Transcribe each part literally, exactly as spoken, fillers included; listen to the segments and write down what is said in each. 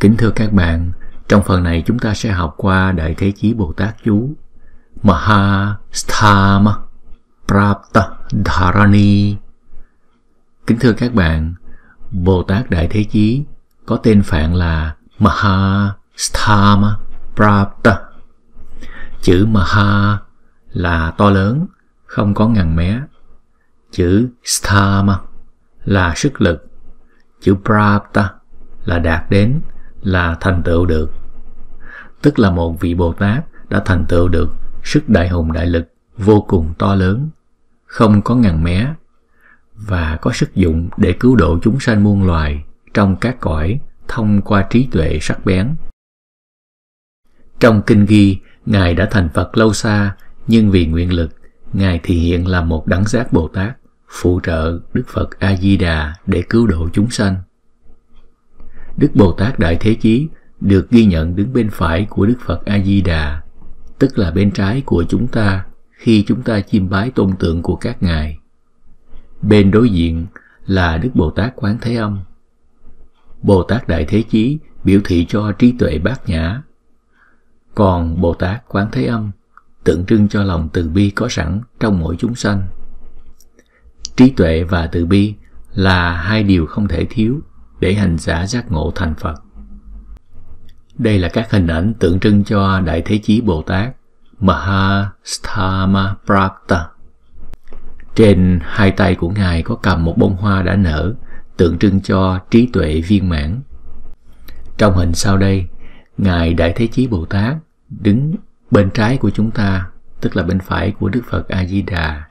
Kính thưa các bạn, trong phần này chúng ta sẽ học qua Đại Thế Chí Bồ Tát chú Mahasthama Prapta Dharani. Kính thưa các bạn, Bồ Tát Đại Thế Chí có tên Phạn là Mahasthama Prapta. Chữ Maha là to lớn, không có ngần mé. Chữ Sthama là sức lực. Chữ Prapta là đạt đến, là thành tựu được. Tức là một vị Bồ Tát đã thành tựu được sức đại hùng đại lực vô cùng to lớn, không có ngần mé, và có sức dụng để cứu độ chúng sanh muôn loài trong các cõi thông qua trí tuệ sắc bén. Trong kinh ghi, Ngài đã thành Phật lâu xa, nhưng vì nguyện lực, Ngài thì hiện là một đẳng giác Bồ Tát, phụ trợ Đức Phật A-di-đà để cứu độ chúng sanh. Đức Bồ Tát Đại Thế Chí được ghi nhận đứng bên phải của Đức Phật A-di-đà, tức là bên trái của chúng ta khi chúng ta chiêm bái tôn tượng của các ngài. Bên đối diện là Đức Bồ Tát Quán Thế Âm. Bồ Tát Đại Thế Chí biểu thị cho trí tuệ bát nhã, còn Bồ Tát Quán Thế Âm tượng trưng cho lòng từ bi có sẵn trong mỗi chúng sanh. Trí tuệ và từ bi là hai điều không thể thiếu để hành giả giác ngộ thành Phật. Đây là các hình ảnh tượng trưng cho Đại Thế Chí Bồ Tát Mahasthama Prapta. Trên hai tay của Ngài có cầm một bông hoa đã nở, tượng trưng cho trí tuệ viên mãn. Trong hình sau đây, Ngài Đại Thế Chí Bồ Tát đứng bên trái của chúng ta, tức là bên phải của Đức Phật A-di-đà,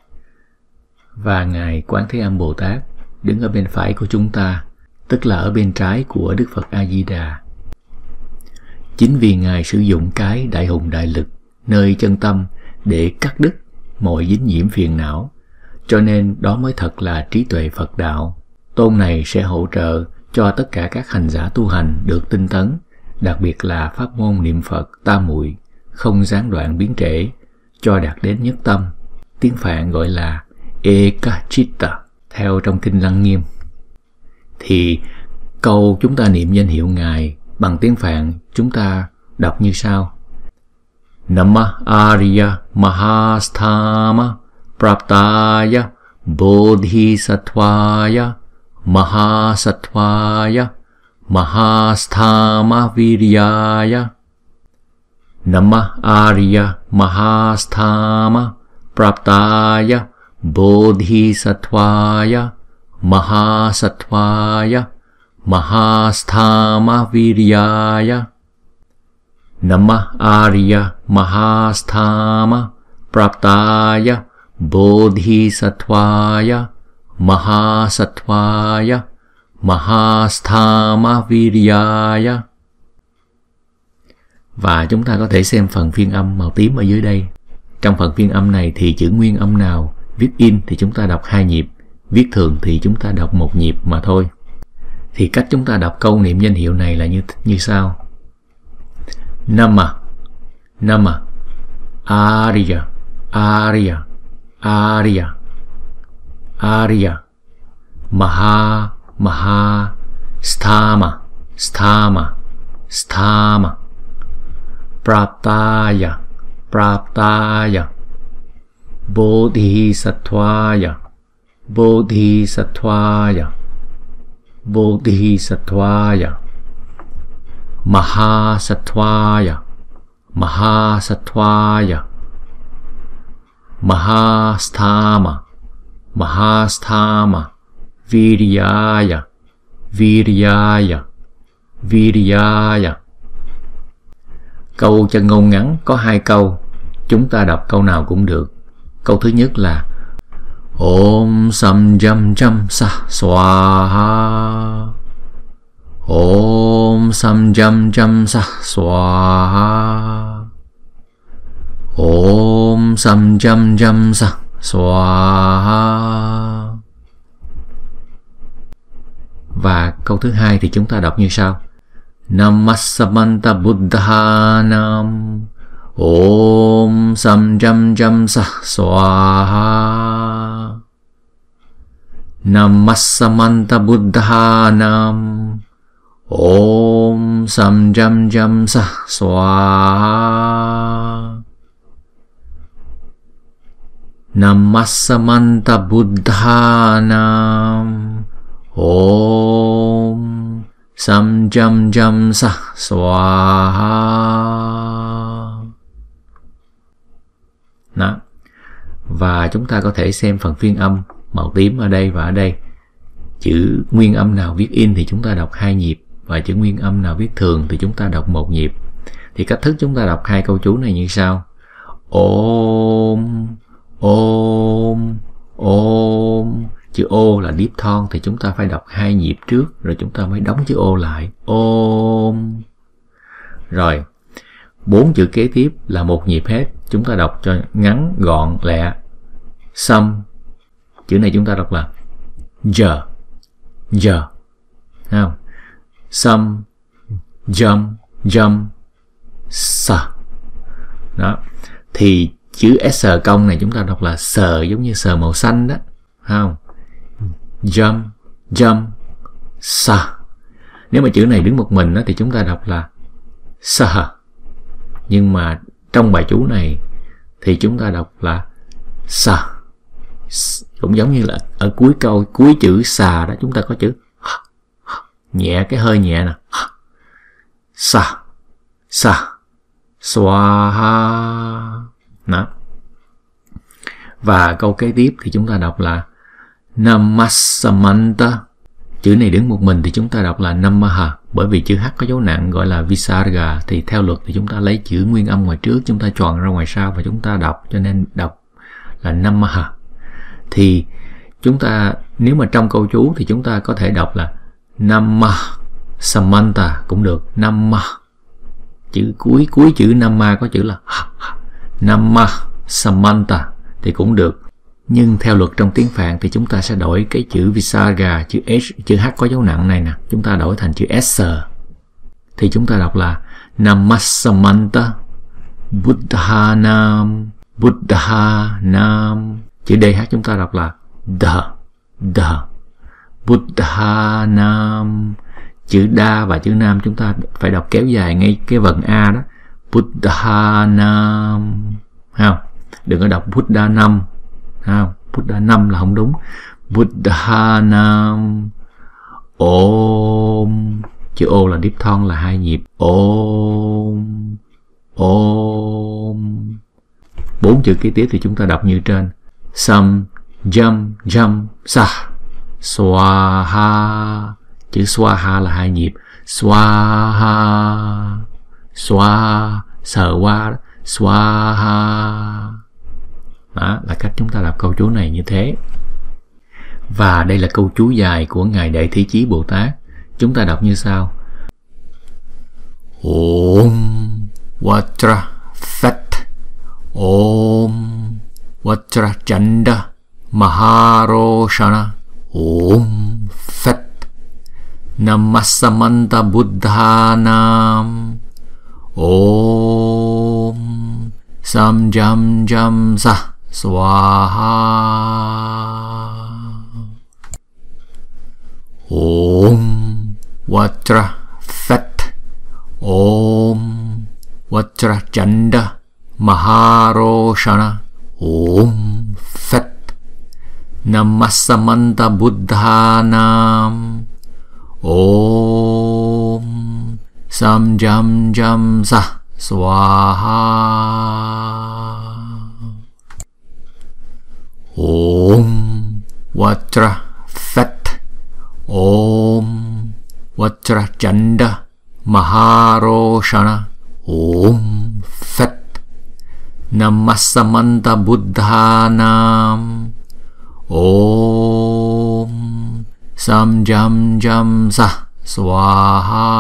và Ngài Quán Thế Âm Bồ Tát đứng ở bên phải của chúng ta, tức là ở bên trái của Đức Phật A-di-đà. Chính vì Ngài sử dụng cái đại hùng đại lực nơi chân tâm để cắt đứt mọi dính nhiễm phiền não, cho nên đó mới thật là trí tuệ Phật đạo. Tôn này sẽ hỗ trợ cho tất cả các hành giả tu hành được tinh tấn, đặc biệt là pháp môn niệm Phật tam muội không gián đoạn biến trễ, cho đạt đến nhất tâm. Tiếng Phạn gọi là Ekachitta theo trong kinh Lăng Nghiêm. Thì câu chúng ta niệm danh hiệu Ngài bằng tiếng Phạn chúng ta đọc như sau: Namah Arya Mahasthama Praptaya Bodhisattvaya Mahasattvaya Mahasthama Viryaya. Namah Arya Mahasthama Praptaya Bodhisattvaya Mahasattvaya Mahasthama Viryaya. Namah Arya Mahasthama Praptaya Bodhisattvaya Mahasattvaya Mahasthama Viryaya. Và chúng ta có thể xem phần phiên âm màu tím ở dưới đây. Trong phần phiên âm này thì chữ nguyên âm nào viết in thì chúng ta đọc hai nhịp, viết thường thì chúng ta đọc một nhịp mà thôi. Thì cách chúng ta đọc câu niệm danh hiệu này là như như sau: Namah, Namah, Arya, Arya, Arya, Arya, Maha, Maha, Sthama, Sthama, Sthama, Praptaya, Praptaya, Bodhisattvaya, Bodhisattvaya, Bodhisattvaya, Mahasattvaya, Mahasattvaya, Mahasthama, Mahasthama, Viryaya, Viryaya, Viryaya. Câu chân ngôn ngắn có hai câu, chúng ta đọc câu nào cũng được. Câu thứ nhất là Om Sam Jam Jam Sa Swaha, Om Sam Jam Jam Sa Swaha, Om Sam Jam Jam Sa Swaha. Và câu thứ hai thì chúng ta đọc như sau: Namasamanta Buddhanam Om Sam Jam Jam Sa Swaha. Namasamanta Buddhanam Om sam jam jam sa swaha. Namasamanta buddhanam om sam jam jam sa swaha. Đó. Và chúng ta có thể xem phần phiên âm màu tím ở đây và ở đây. Chữ nguyên âm nào viết in thì chúng ta đọc hai nhịp, và chữ nguyên âm nào viết thường thì chúng ta đọc một nhịp. Thì cách thức chúng ta đọc hai câu chú này như sau: ôm ôm ôm. Chữ ô là diphthong thì chúng ta phải đọc hai nhịp trước rồi chúng ta mới đóng chữ ô lại. Ôm. Rồi bốn chữ kế tiếp là một nhịp hết, chúng ta đọc cho ngắn gọn lẹ. Sam, chữ này chúng ta đọc là giờ giờ, không? Sam jam jam sa. Đó. Thì chữ s cong này chúng ta đọc là sờ, giống như sờ màu xanh đó, không? Jam jam sa. Nếu mà chữ này đứng một mình đó, thì chúng ta đọc là sa. Nhưng mà trong bài chú này thì chúng ta đọc là sa. Cũng giống như là ở cuối câu, cuối chữ xà đó chúng ta có chữ nhẹ, cái hơi nhẹ nè. Sa sa swaha. Đó. Và câu kế tiếp thì chúng ta đọc là Namasamanta. Chữ này đứng một mình thì chúng ta đọc là Namaha. Bởi vì chữ H có dấu nặng gọi là Visarga, thì theo luật thì chúng ta lấy chữ nguyên âm ngoài trước, chúng ta chọn ra ngoài sau và chúng ta đọc, cho nên đọc là Namaha. Thì chúng ta, nếu mà trong câu chú thì chúng ta có thể đọc là Namasamanta cũng được. Nama, chữ cuối cuối chữ Nama có chữ là Namasamanta thì cũng được. Nhưng theo luật trong tiếng Phạn thì chúng ta sẽ đổi cái chữ Visarga, chữ H, chữ H có dấu nặng này nè, chúng ta đổi thành chữ S. Thì chúng ta đọc là Namasamanta Buddhanam Buddhanam. Chữ D H chúng ta đọc là Da Da Buddhanam. Chữ Đa và chữ Nam chúng ta phải đọc kéo dài ngay cái vần A đó. Buddhanam. Không? Đừng có đọc Buddhanam. Không? Buddhanam là không đúng. Buddhanam. Om. Chữ O là diphthong là hai nhịp. Om. Om. Bốn chữ kế tiếp thì chúng ta đọc như trên. Sam jam jam sa swaha. Chữ swaha là hai nhịp. Swaha swaha sờ qua swaha. Đó là cách chúng ta đọc câu chú này như thế. Và đây là câu chú dài của Ngài Đại Thế Chí Bồ Tát. Chúng ta đọc như sau: Om Vajra Phat Om Vajra Chanda Maharoshana Om Phat Namasamanta Buddhanam Om Sam jam jam sa swaha. Om Vajra Phat Om Vajra Chanda Maharoshana Om Phat Namasamanta Buddhanam Om Sam jam jam sa swaha. Om Vajra Phat Om Vajra Chanda Maharoshana Om Phat Namasamanta Buddhanam Om Sam jam jam sa swaha.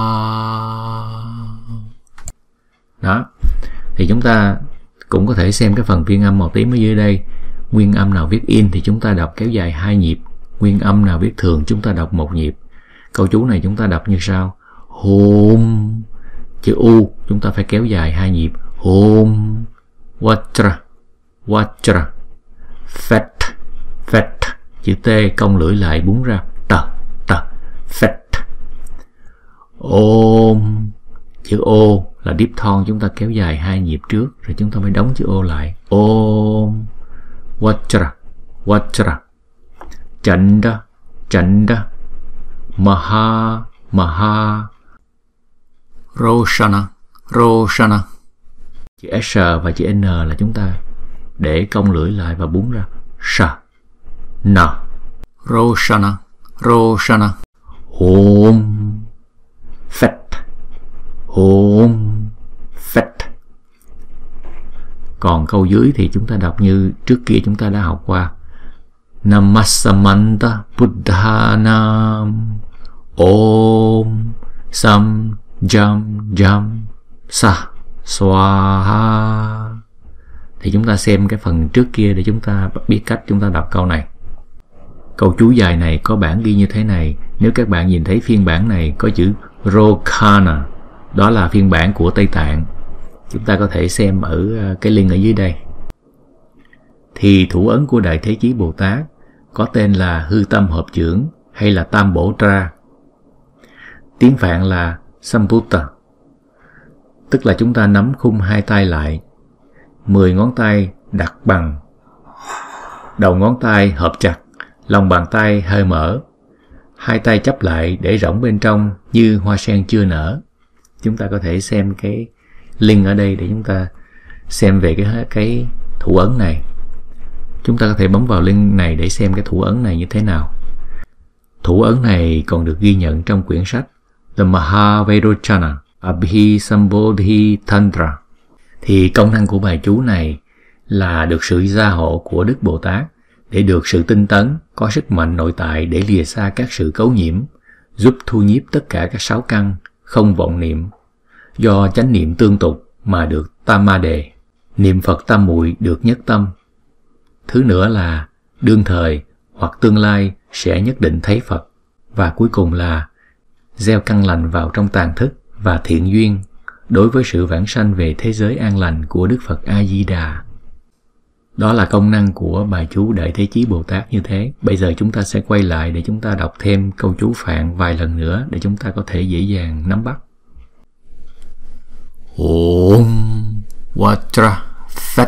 Đó. Thì chúng ta cũng có thể xem cái phần phiên âm màu tím ở dưới đây. Nguyên âm nào viết in thì chúng ta đọc kéo dài hai nhịp. Nguyên âm nào viết thường chúng ta đọc một nhịp. Câu chú này chúng ta đọc như sau: Hom. Chữ U chúng ta phải kéo dài hai nhịp. Hom Vajra Vajra Phat Phat. Chữ T cong lưỡi lại búng ra. T T Phat. Om chữ O là diphthong, chúng ta kéo dài hai nhịp trước rồi chúng ta mới đóng chữ O lại. Om Vajra Vajra, Chanda Chanda, Maha Maha, Roshana Roshana. Chữ S và chữ N là chúng ta để cong lưỡi lại và búng ra. Sha Na, Roshana Roshana. Om Fet Om Fet. Còn câu dưới thì chúng ta đọc như trước kia chúng ta đã học qua. Namasamanta Buddhanam Om Sam Jam Jam Sa Swaha. Thì chúng ta xem cái phần trước kia để chúng ta biết cách chúng ta đọc câu này. Câu chú dài này có bản ghi như thế này. Nếu các bạn nhìn thấy phiên bản này có chữ Rokhana, đó là phiên bản của Tây Tạng. Chúng ta có thể xem ở cái link ở dưới đây. Thì thủ ấn của Đại Thế Chí Bồ Tát có tên là Hư Tâm Hợp Chưởng hay là Tam Bổ Tra. Tiếng Phạn là Samputta, tức là chúng ta nắm khung hai tay lại, mười ngón tay đặt bằng, đầu ngón tay hợp chặt, lòng bàn tay hơi mở, hai tay chắp lại để rỗng bên trong như hoa sen chưa nở. Chúng ta có thể xem cái link ở đây để chúng ta xem về cái, cái thủ ấn này. Chúng ta có thể bấm vào link này để xem cái thủ ấn này như thế nào. Thủ ấn này còn được ghi nhận trong quyển sách The Mahavairochana Abhisambodhi Tantra. Thì công năng của bài chú này là được sự gia hộ của Đức Bồ Tát để được sự tinh tấn, có sức mạnh nội tại để lìa xa các sự cấu nhiễm, giúp thu nhiếp tất cả các sáu căn, không vọng niệm, do chánh niệm tương tục mà được tam ma đề, niệm Phật tam muội được nhất tâm. Thứ nữa là đương thời hoặc tương lai sẽ nhất định thấy Phật. Và cuối cùng là gieo căn lành vào trong tàn thức và thiện duyên đối với sự vãng sanh về thế giới an lành của Đức Phật A-di-đà. Đó là công năng của bài chú Đại Thế Chí Bồ Tát như thế. Bây giờ chúng ta sẽ quay lại để chúng ta đọc thêm câu chú Phạn vài lần nữa để chúng ta có thể dễ dàng nắm bắt. Om Vajra Fet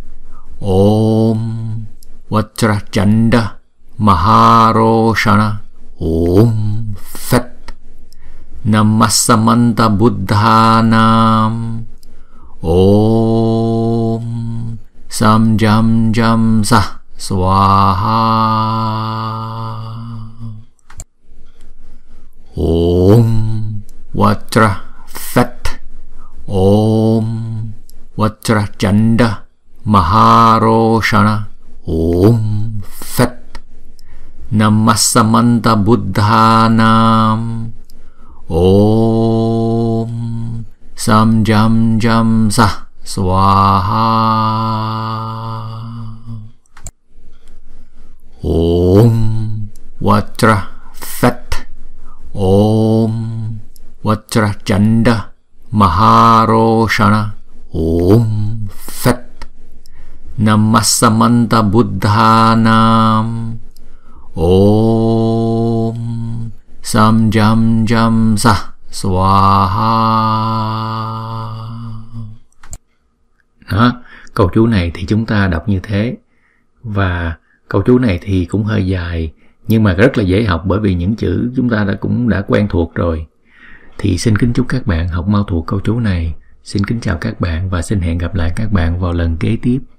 Om Vajra Chanda Maharoshana Om Fet Namasamanta Buddhanam Om Sam Jam Jam Sa Swaha. Om Vajra Fet Om Vajra Chanda Maharoshana Om Fet Namasamanta Buddhanam Om Sam Jam Jam Sa Swaha. Om Vajra Fet Om Vajra Chanda Maharoshana Om Fet Namasamanta Buddhanam Om Sam Jam Jam Sa Swaha. Đó, câu chú này thì chúng ta đọc như thế. Và câu chú này thì cũng hơi dài, nhưng mà rất là dễ học bởi vì những chữ chúng ta đã cũng đã quen thuộc rồi. Thì xin kính chúc các bạn học mau thuộc câu chú này. Xin kính chào các bạn và xin hẹn gặp lại các bạn vào lần kế tiếp.